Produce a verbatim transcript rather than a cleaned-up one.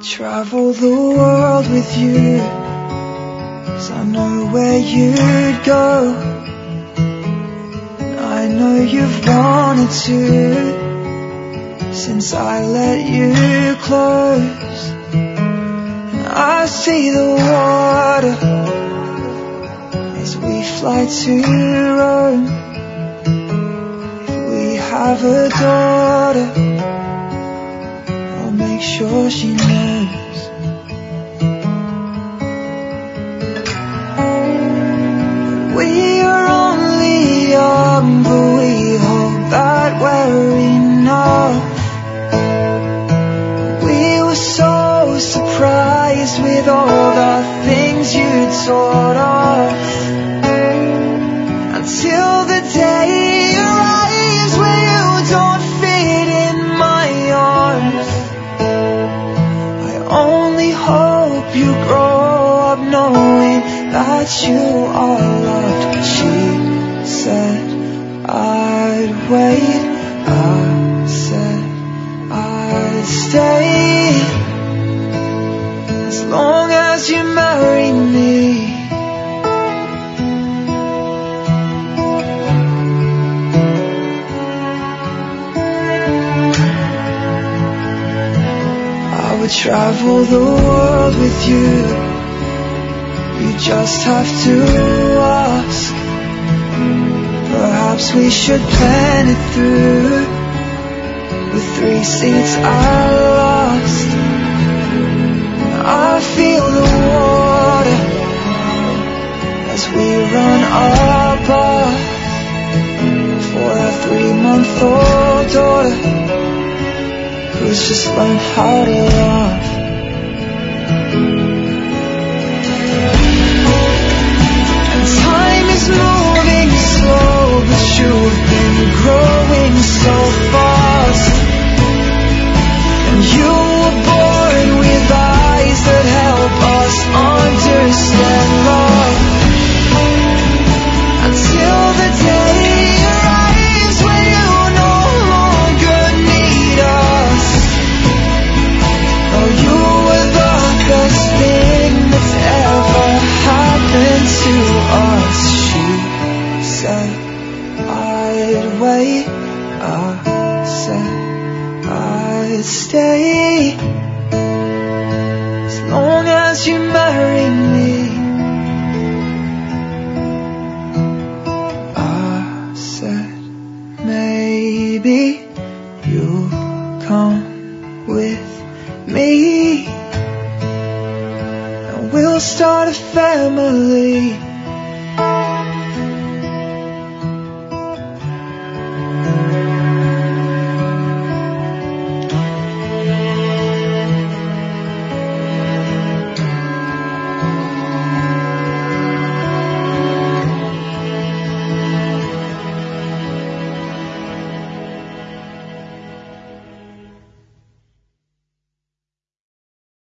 travel the world with you, 'cause I know where you'd go. I know you've wanted to, since I let you close. And I see the water as we fly to Rome. If we have a daughter, I'll make sure she knows. We are only young, but we hope that we're enough. We were so surprised with all the things you taught us, until the day arrives where you don't fit in my arms. I only hope you grow up knowing that you are loved. She said I'd wait, I said I'd stay, as long as you marry me. I would travel the world with you. You just have to ask. Perhaps we should plan it through. With three seats at last, I feel the water as we run our path for our three-month-old daughter, who's just learned how to laugh. Moving slow, but you've been growing so fast. And you were born with eyes that help us understand love, until the day arrives when you no longer need us. Oh, you were the best thing that's ever happened to us. I'd wait, I said I'd stay, as long as you marry me. I said maybe you'll come with me, and we'll start a family.